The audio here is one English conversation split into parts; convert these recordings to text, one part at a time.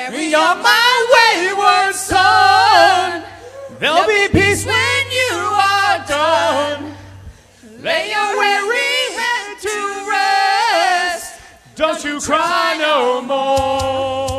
Carry on my wayward son. There'll be peace when you are done. Lay your weary head to rest. Don't you cry no more.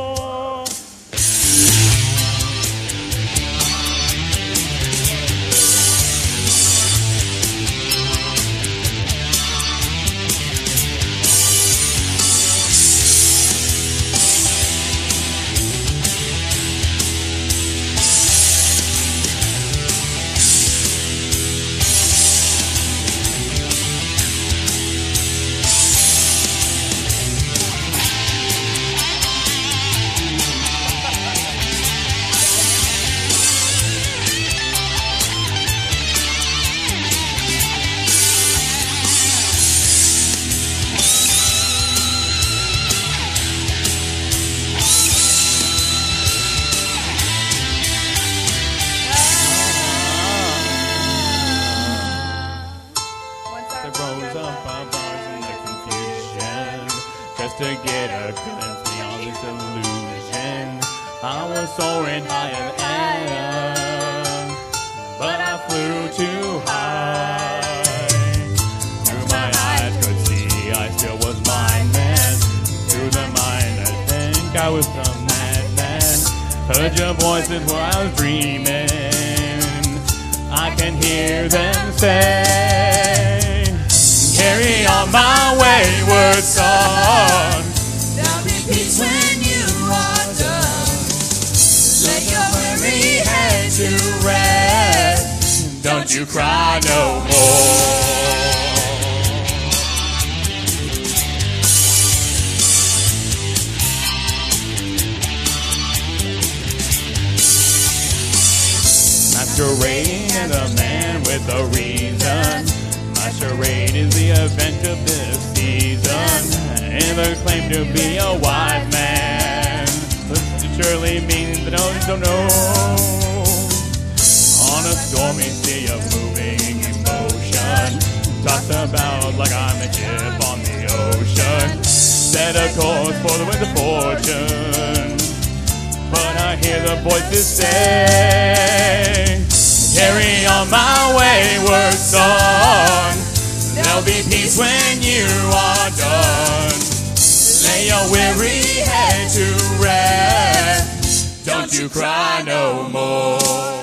Just to get a glimpse beyond this illusion. I was soaring high in air, but I flew too high. Through my eyes could see I still was my man. Through the mind I think I was a madman. Heard your voices while I was dreaming. I can hear them say, carry on my wayward son. There'll be peace when you are done. Lay your weary head to rest. Don't you cry no more. Masquerading as a man with a reason. Masquerade is the event of this season, and the claim to be a wise man. This surely means that I don't know. On a stormy sea of moving emotion, tossed about like I'm a ship on the ocean. Set a course for the winds of fortune, but I hear the voices say, carry on my wayward son. There'll be peace when you are done. Lay your weary head to rest. Don't you cry no more.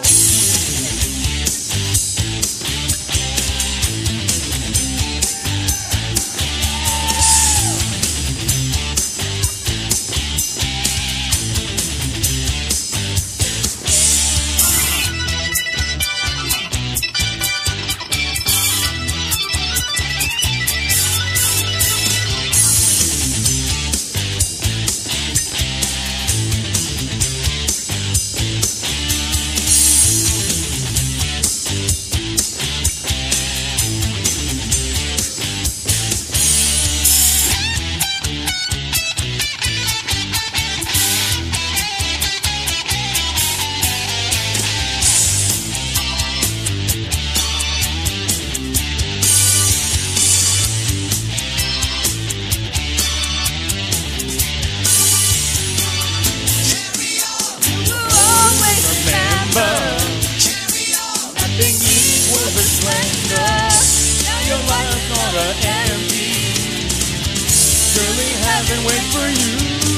Surely heaven waits for you.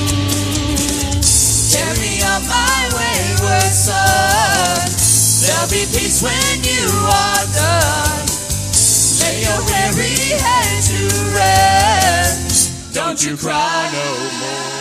Carry on my wayward son. There'll be peace when you are done. Lay your weary head to rest. Don't you cry no more.